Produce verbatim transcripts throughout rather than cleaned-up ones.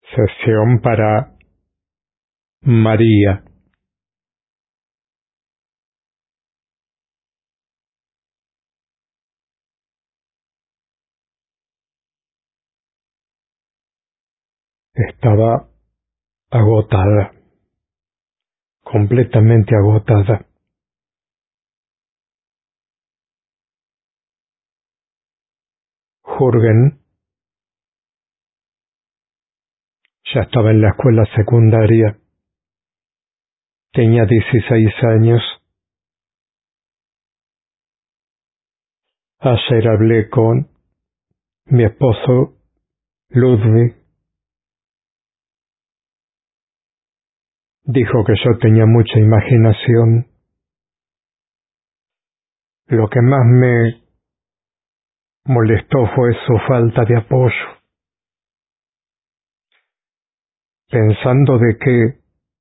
Sesión para María. Estaba agotada, completamente agotada. Jürgen ya estaba en la escuela secundaria. Tenía dieciséis años. Ayer hablé con mi esposo Ludwig. Dijo que yo tenía mucha imaginación. Lo que más me molestó fue su falta de apoyo. Pensando de que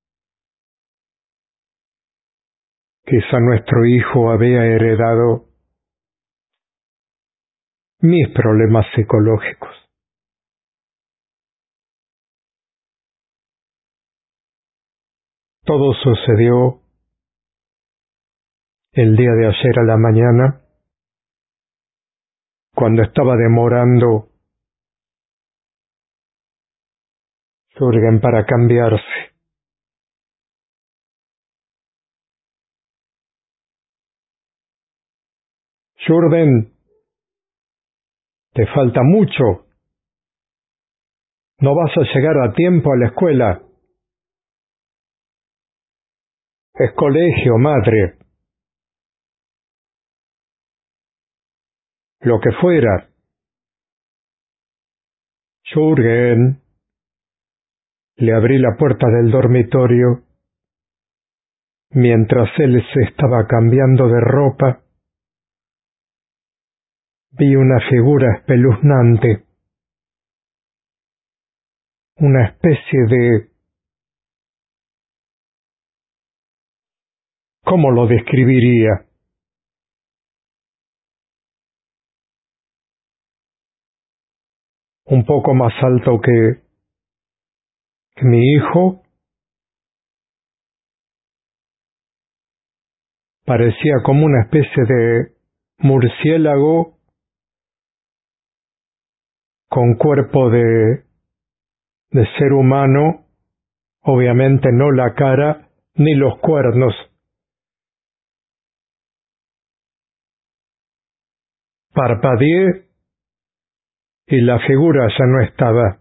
quizá nuestro hijo había heredado mis problemas psicológicos. Todo sucedió el día de ayer a la mañana, cuando estaba demorando Jürgen para cambiarse. Jürgen, te falta mucho. No vas a llegar a tiempo a la escuela. Es colegio, madre. Lo que fuera. Jürgen. Le abrí la puerta del dormitorio. Mientras él se estaba cambiando de ropa, vi una figura espeluznante. Una especie de... ¿Cómo lo describiría? Un poco más alto que, que mi hijo. Parecía como una especie de murciélago con cuerpo de, de ser humano, obviamente no la cara ni los cuernos. Parpadeé y la figura ya no estaba.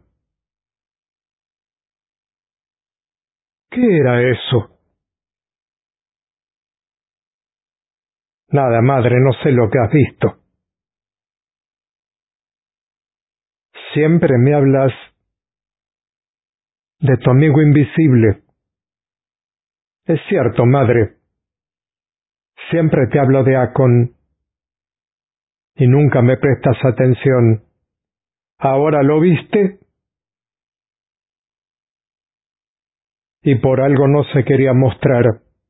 ¿Qué era eso? Nada, madre, no sé lo que has visto. Siempre me hablas de tu amigo invisible. Es cierto, madre. Siempre te hablo de Akon y nunca me prestas atención. ¿Ahora lo viste? Y por algo no se quería mostrar.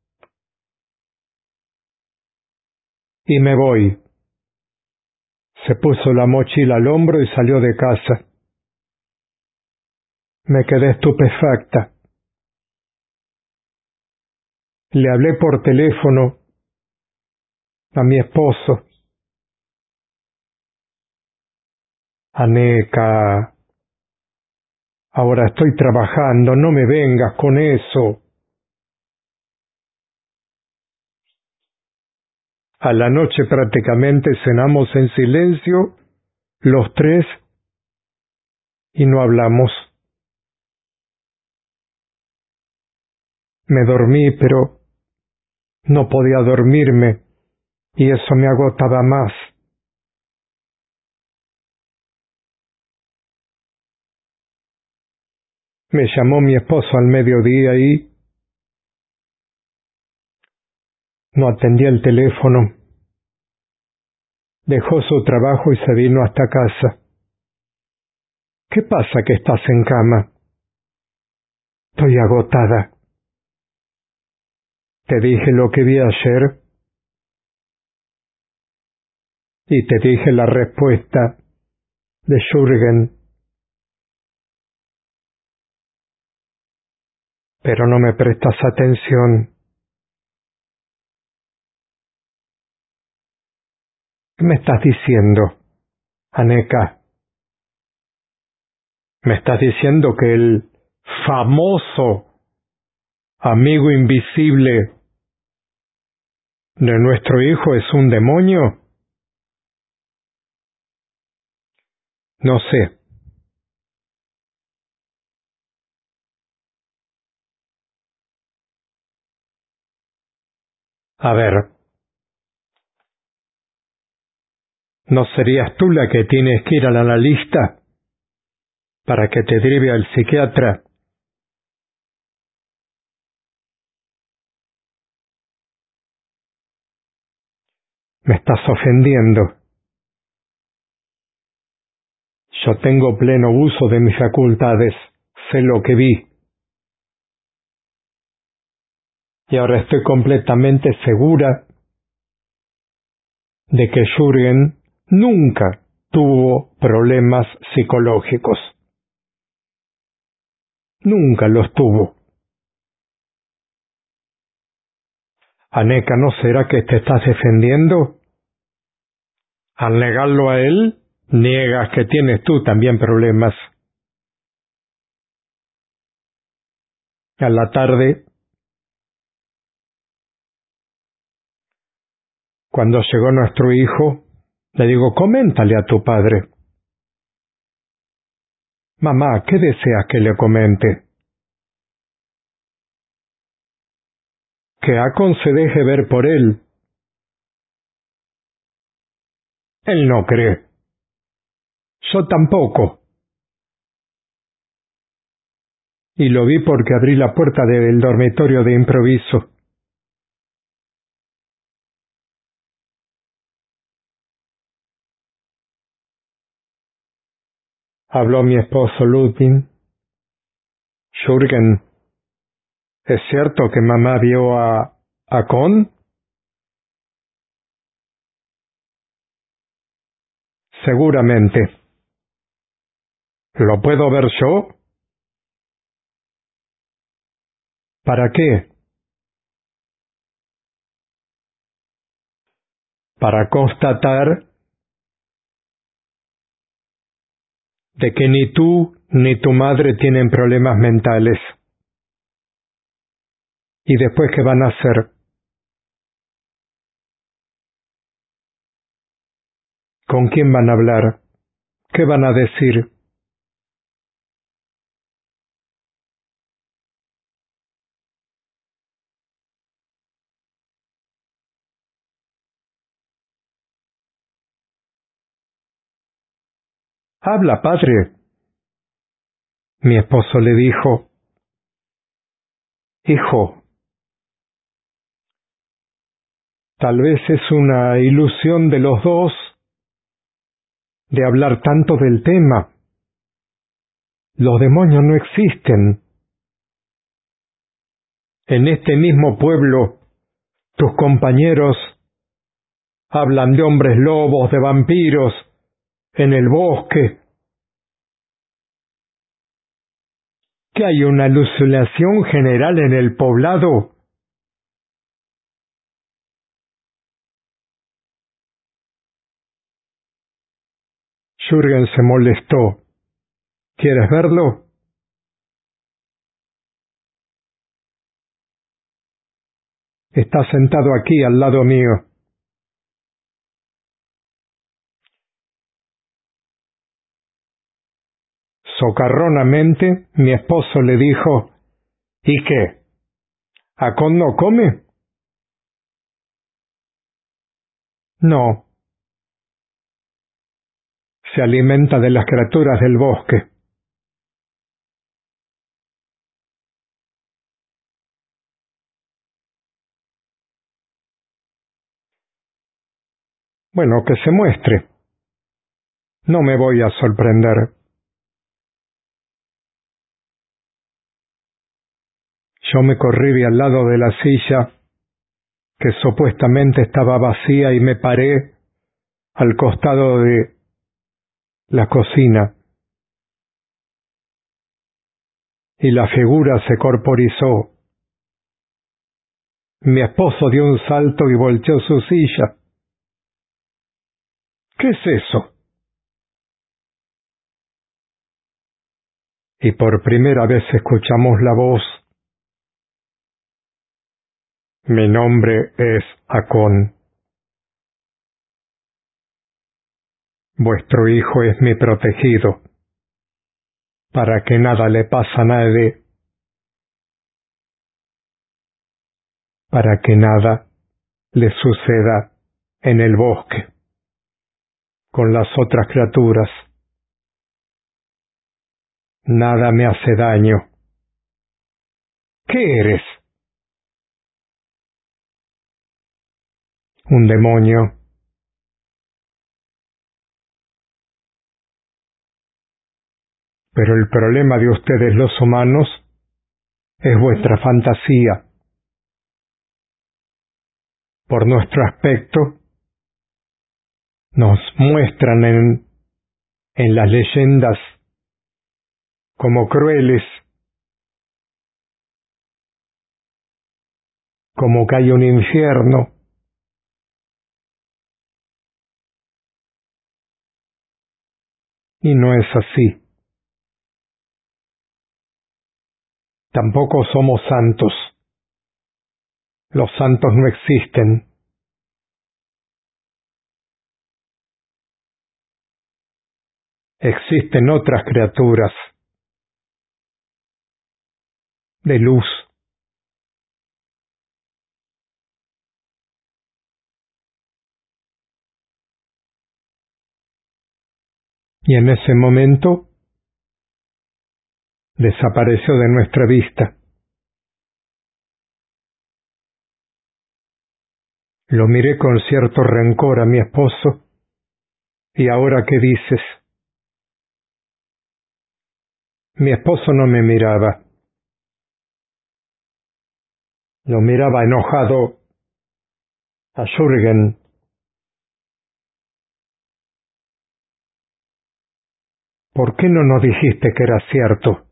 Y me voy. Se puso la mochila al hombro y salió de casa. Me quedé estupefacta. Le hablé por teléfono a mi esposo. Aneca, ahora estoy trabajando, no me vengas con eso. A la noche prácticamente cenamos en silencio, los tres, y no hablamos. Me dormí, pero no podía dormirme, y eso me agotaba más. Me llamó mi esposo al mediodía y no atendí el teléfono. Dejó su trabajo y se vino hasta casa. ¿Qué pasa que estás en cama? Estoy agotada. Te dije lo que vi ayer y te dije la respuesta de Jürgen. pero no me prestas atención. ¿Qué me estás diciendo, Aneka? ¿Me estás diciendo que el famoso amigo invisible de nuestro hijo es un demonio? No sé. A ver, ¿no serías tú la que tienes que ir al analista para que te derive al psiquiatra? Me estás ofendiendo. Yo tengo pleno uso de mis facultades, sé lo que vi. Y ahora estoy completamente segura de que Jürgen nunca tuvo problemas psicológicos. Nunca los tuvo. Aneka, ¿no será que te estás defendiendo? Al negarlo a él, niegas que tienes tú también problemas. A la tarde, cuando llegó nuestro hijo, le digo, coméntale a tu padre. Mamá, ¿qué deseas que le comente? Que Akon se deje ver por él. Él no cree. Yo tampoco. Y lo vi porque abrí la puerta del dormitorio de improviso. Habló mi esposo Ludwig. Jürgen, ¿es cierto que mamá vio a Akon? Seguramente. ¿Lo puedo ver yo? ¿Para qué? Para constatar de que ni tú ni tu madre tienen problemas mentales. ¿Y después qué van a hacer? ¿Con quién van a hablar? ¿Qué van a decir? Habla, padre. Mi esposo le dijo, hijo, tal vez es una ilusión de los dos de hablar tanto del tema. Los demonios no existen. En este mismo pueblo, tus compañeros hablan de hombres lobos, de vampiros, en el bosque. ¿Que hay una alucinación general en el poblado? Jürgen se molestó. ¿Quieres verlo? Está sentado aquí al lado mío. Socarronamente, mi esposo le dijo, ¿y qué? ¿Akon no come? No. Se alimenta de las criaturas del bosque. Bueno, que se muestre. No me voy a sorprender. Yo me corrí de al lado de la silla, que supuestamente estaba vacía, y me paré al costado de la cocina. y la figura se corporizó. Mi esposo dio un salto y volteó su silla. ¿Qué es eso? Y por primera vez escuchamos la voz. Mi nombre es Acón. Vuestro hijo es mi protegido, para que nada le pase a nadie, para que nada le suceda en el bosque, con las otras criaturas. Nada me hace daño. ¿Qué eres? Un demonio. Pero el problema de ustedes los humanos es vuestra fantasía. Por nuestro aspecto, nos muestran en, en las leyendas como crueles, como que hay un infierno. Y no es así. Tampoco somos santos. Los santos no existen. Existen otras criaturas de luz. Y en ese momento desapareció de nuestra vista. Lo miré con cierto rencor a mi esposo. ¿Y ahora qué dices? Mi esposo no me miraba. Lo miraba enojado a Jürgen. ¿Por qué no nos dijiste que era cierto?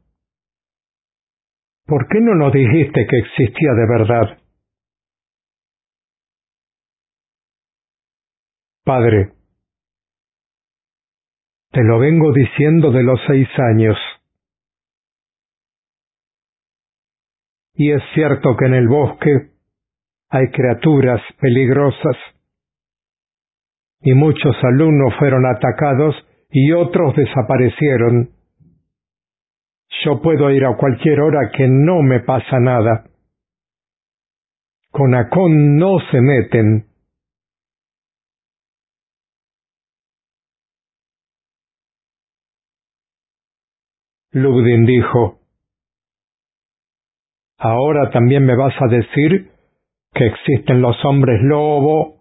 ¿Por qué no nos dijiste que existía de verdad? Padre, te lo vengo diciendo de los seis años. Y es cierto que en el bosque hay criaturas peligrosas. Y muchos alumnos fueron atacados y otros desaparecieron. Yo puedo ir a cualquier hora que no me pasa nada. Con Acón no se meten. Lugdin dijo, ¿ahora también me vas a decir que existen los hombres lobo,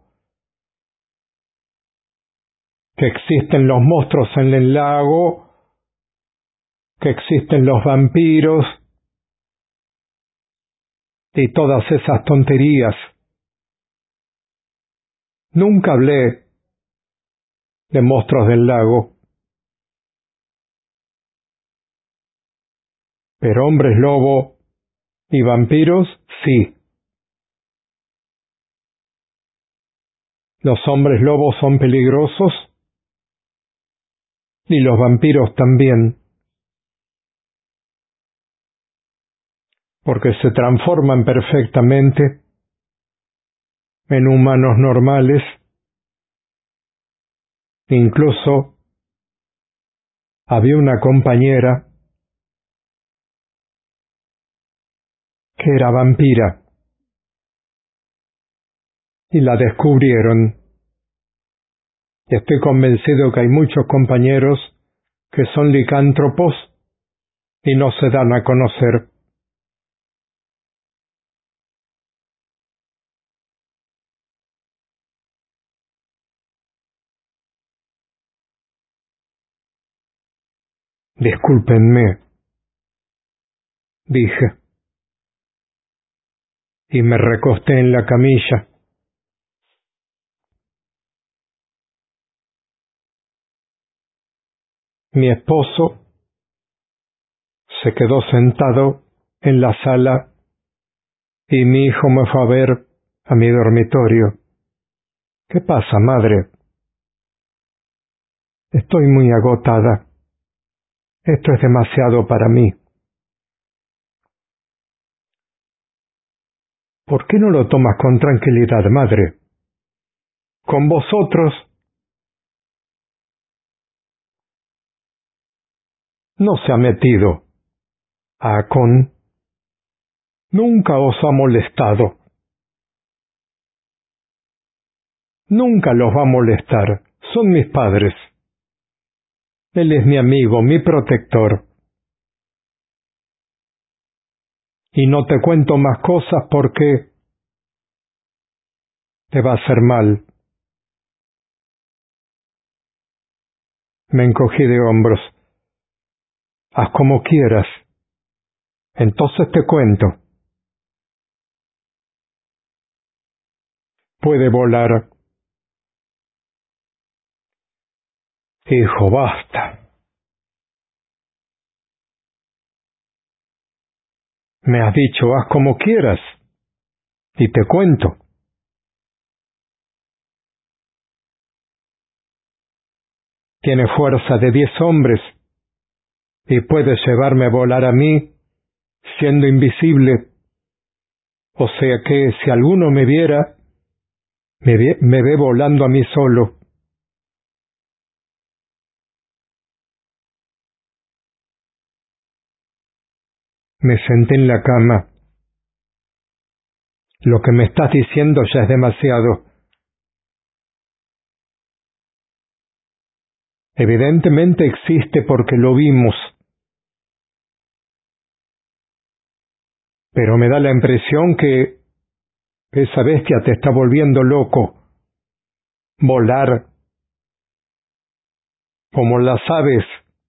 que existen los monstruos en el lago, que existen los vampiros y todas esas tonterías? Nunca hablé de monstruos del lago, pero hombres lobo y vampiros sí. Los hombres lobos son peligrosos y los vampiros también, porque se transforman perfectamente en humanos normales. Incluso había una compañera que era vampira y la descubrieron. Y estoy convencido que hay muchos compañeros que son licántropos y no se dan a conocer. Discúlpenme, dije, y me recosté en la camilla. Mi esposo Se quedó sentado en la sala y mi hijo me fue a ver a mi dormitorio. ¿Qué pasa, madre? Estoy muy agotada. Esto es demasiado para mí. ¿Por qué no lo tomas con tranquilidad, madre? Con vosotros no se ha metido. Acon nunca os ha molestado. Nunca los va a molestar. Son mis padres. Él es mi amigo, mi protector. Y no te cuento más cosas porque te va a hacer mal. Me encogí de hombros. Haz como quieras. Entonces te cuento. Puede volar. Hijo, basta. Me has dicho, haz como quieras. Y te cuento. Tiene fuerza de diez hombres y puede llevarme a volar a mí, siendo invisible. O sea que si alguno me viera, me ve, me ve volando a mí solo. Me senté en la cama. Lo que me estás diciendo ya es demasiado. Evidentemente existe porque lo vimos. Pero me da la impresión que esa bestia te está volviendo loco. Volar, como las aves.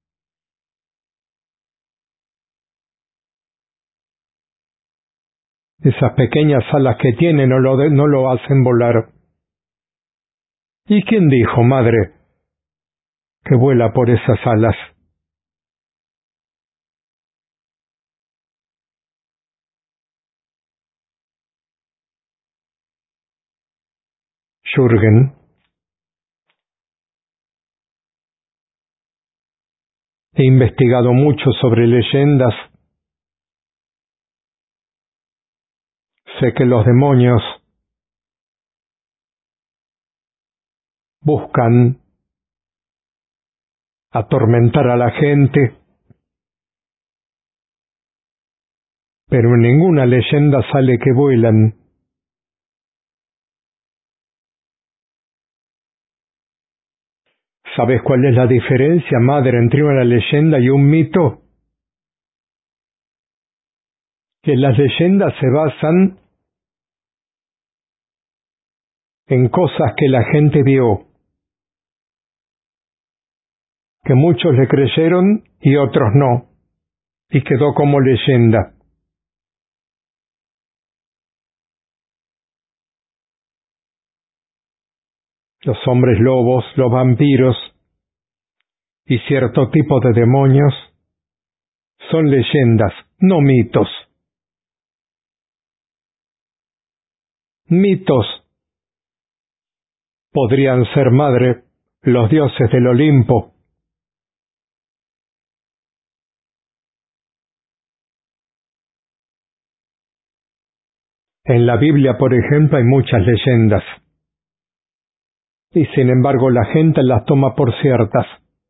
Esas pequeñas alas que tiene no lo, de, no lo hacen volar. ¿Y quién dijo, madre, que vuela por esas alas? Jürgen. He investigado mucho sobre leyendas. Sé que los demonios buscan atormentar a la gente, pero en ninguna leyenda sale que vuelan. ¿Sabes cuál es la diferencia, madre, entre una leyenda y un mito? Que las leyendas se basan en cosas que la gente vio, que muchos le creyeron y otros no, y quedó como leyenda. Los hombres lobos, los vampiros y cierto tipo de demonios son leyendas, no mitos. Mitos podrían ser, madre, los dioses del Olimpo. En la Biblia, por ejemplo, hay muchas leyendas. Y sin embargo la gente las toma por ciertas.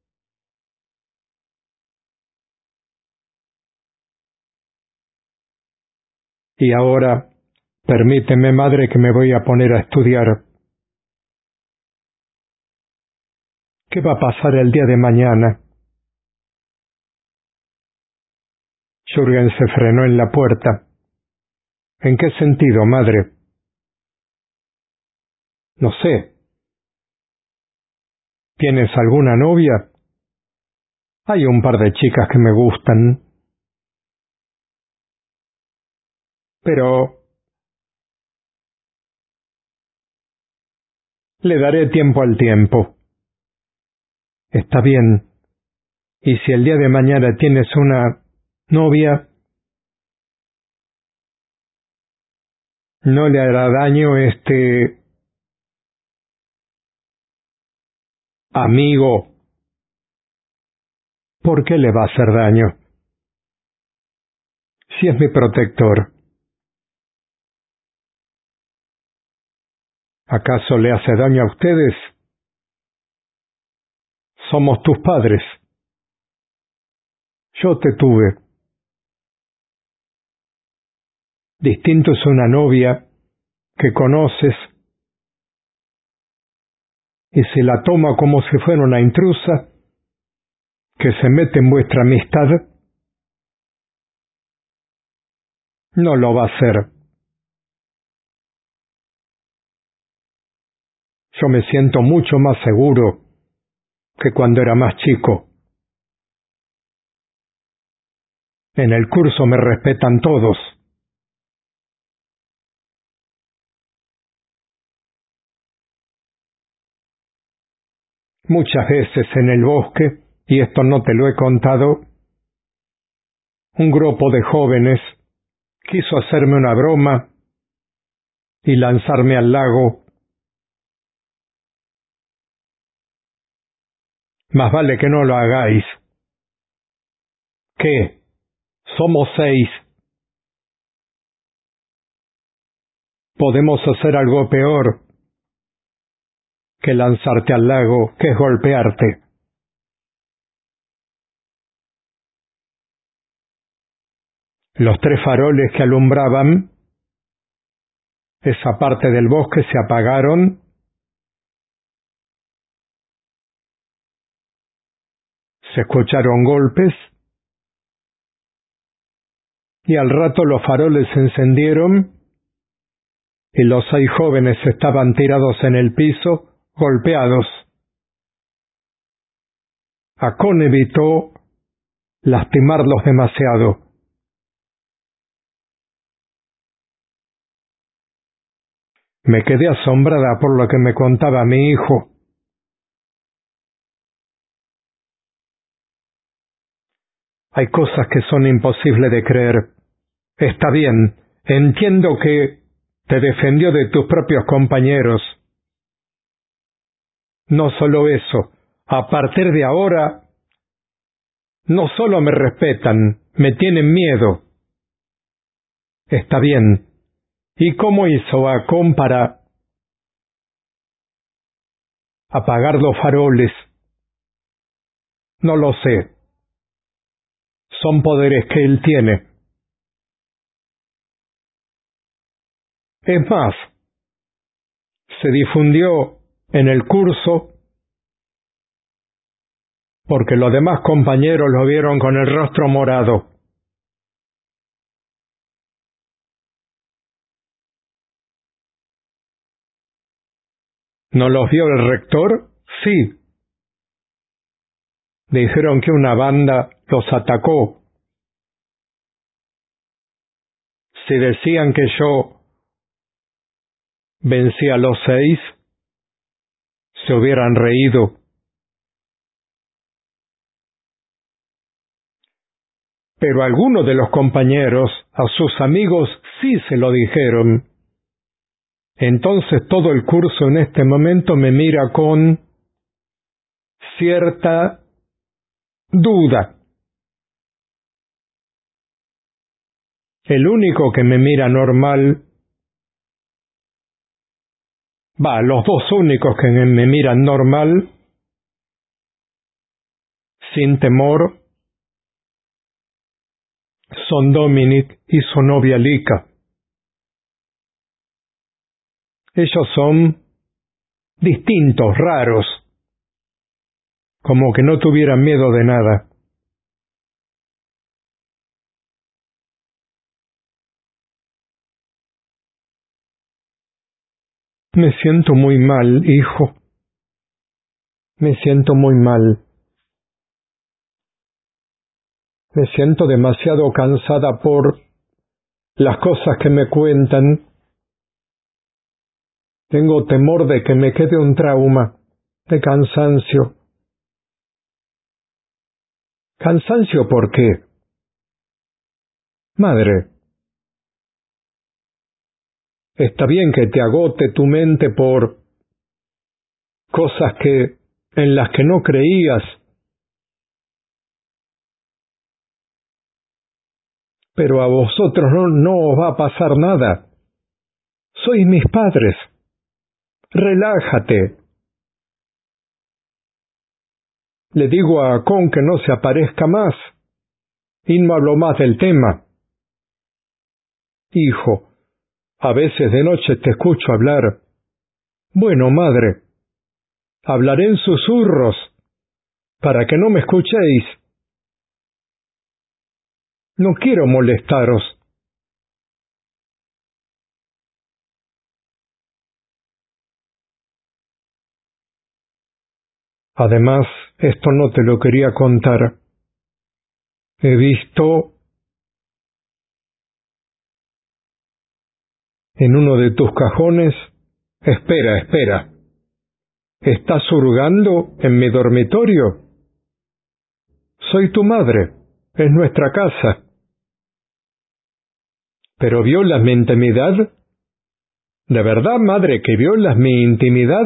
Y ahora, permíteme, madre, que me voy a poner a estudiar. ¿Qué va a pasar el día de mañana? Jürgen se frenó en la puerta. ¿En qué sentido, madre? No sé. ¿Tienes alguna novia? Hay un par de chicas que me gustan. Pero le daré tiempo al tiempo. Está bien. Y si el día de mañana tienes una Novia, no le hará daño este amigo. ¿Por qué le va a hacer daño? Si es mi protector. ¿Acaso le hace daño a ustedes? Somos tus padres. Yo te tuve. Distinto es una novia que conoces y se la toma como si fuera una intrusa que se mete en vuestra amistad. No lo va a hacer. Yo me siento mucho más seguro que cuando era más chico. En el curso me respetan todos. Muchas veces en el bosque, y esto no te lo he contado, un grupo de jóvenes quiso hacerme una broma y lanzarme al lago. Más vale que no lo hagáis. ¿Qué? Somos seis. Podemos hacer algo peor que lanzarte al lago, que es golpearte. Los tres faroles que alumbraban esa parte del bosque se apagaron. Se escucharon golpes y al rato los faroles se encendieron y los seis jóvenes estaban tirados en el piso, golpeados. Acón evitó lastimarlos demasiado. Me quedé asombrada por lo que me contaba mi hijo. Hay cosas que son imposibles de creer. Está bien, entiendo que te defendió de tus propios compañeros. No solo eso, a partir de ahora, no solo me respetan, me tienen miedo. Está bien. ¿Y cómo hizo Acón para apagar los faroles? No lo sé. Son poderes que él tiene. Es más, se difundió en el curso porque los demás compañeros lo vieron con el rostro morado. ¿No los vio el rector? Sí. Dijeron que una banda los atacó. Si decían que yo vencí a los seis, se hubieran reído. Pero algunos de los compañeros, a sus amigos, sí se lo dijeron. Entonces todo el curso en este momento me mira con cierta duda. El único que me mira normal, va, los dos únicos que me miran normal, sin temor, son Dominic y su novia Lika. Ellos son distintos, raros, como que no tuvieran miedo de nada. Me siento muy mal, hijo. Me siento muy mal. Me siento demasiado cansada por las cosas que me cuentan. Tengo temor de que me quede un trauma de cansancio. ¿Cansancio por qué? Madre, está bien que te agote tu mente por cosas que en las que no creías, pero a vosotros no, no os va a pasar nada. Sois mis padres. Relájate. Le digo a Con que no se aparezca más, y no hablo más del tema. Hijo, a veces de noche te escucho hablar. Bueno, madre, hablaré en susurros, para que no me escuchéis. No quiero molestaros. Además, esto no te lo quería contar. He visto en uno de tus cajones... Espera, espera. ¿Estás hurgando en mi dormitorio? Soy tu madre. Es nuestra casa. ¿Pero violas mi intimidad? ¿De verdad, madre, que violas mi intimidad?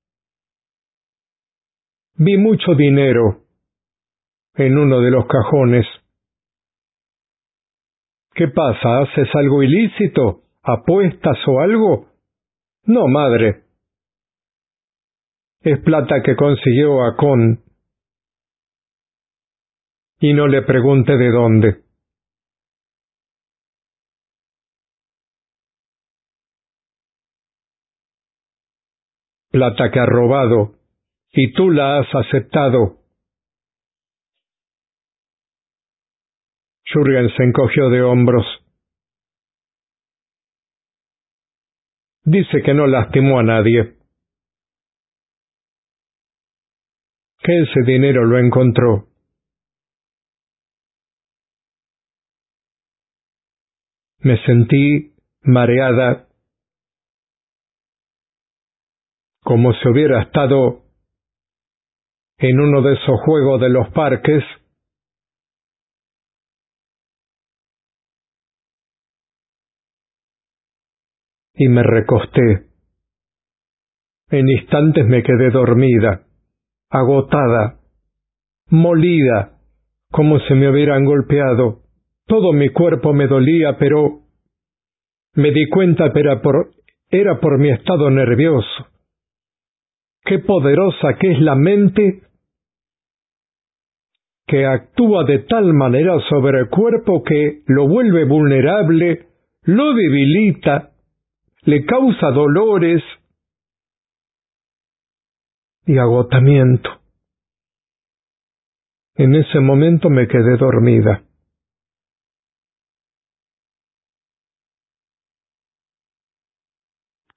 Vi mucho dinero en uno de los cajones. ¿Qué pasa? ¿Haces algo ilícito? ¿Apuestas o algo? No, madre. Es plata que consiguió Acón. Y no le pregunte de dónde. Plata que ha robado, y tú la has aceptado. Jürgen se encogió de hombros. Dice que no lastimó a nadie, que ese dinero lo encontró. Me sentí mareada, como si hubiera estado en uno de esos juegos de los parques, y me recosté. En instantes me quedé dormida, agotada, molida, como si me hubieran golpeado. Todo mi cuerpo me dolía, pero me di cuenta que era por, era por mi estado nervioso. Qué poderosa que es la mente, que actúa de tal manera sobre el cuerpo que lo vuelve vulnerable, lo debilita, le causa dolores y agotamiento. En ese momento me quedé dormida.